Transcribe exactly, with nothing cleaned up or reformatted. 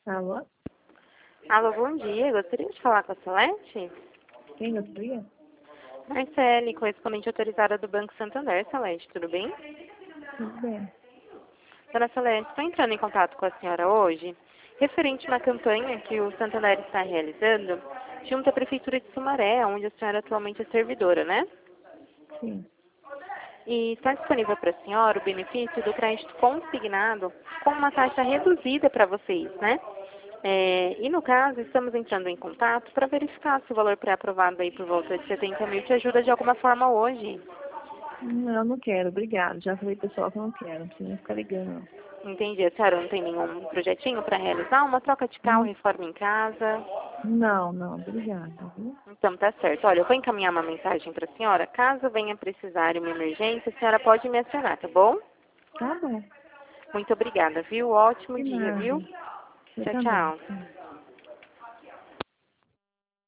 Alô? Alô, bom dia. Gostaria de falar com a Celeste? Quem gostaria? Marcele, correspondente autorizada do Banco Santander. Celeste, tudo bem? Tudo bem. Dona Celeste, estou entrando em contato com a senhora hoje, referente a uma campanha que o Santander está realizando junto à Prefeitura de Sumaré, onde a senhora atualmente é servidora, né? Sim. E está disponível para a senhora o benefício do crédito consignado com uma taxa reduzida para vocês, né? É, e no caso, estamos entrando em contato para verificar se o valor pré-aprovado aí por volta de setenta mil te ajuda de alguma forma hoje. Não, não quero, obrigado. Já falei pro pessoal que eu não quero, não precisa nem ficar ligando, não. Entendi. A senhora não tem nenhum projetinho para realizar? Uma troca de carro, Hum, reforma em casa? Não, não, obrigada, viu? Então, tá certo. Olha, eu vou encaminhar uma mensagem para a senhora. Caso venha precisar de uma emergência, a senhora pode me acionar, tá bom? Tá bom. Muito obrigada, viu? Ótimo De dia, nada. viu? Você Tchau, também. tchau.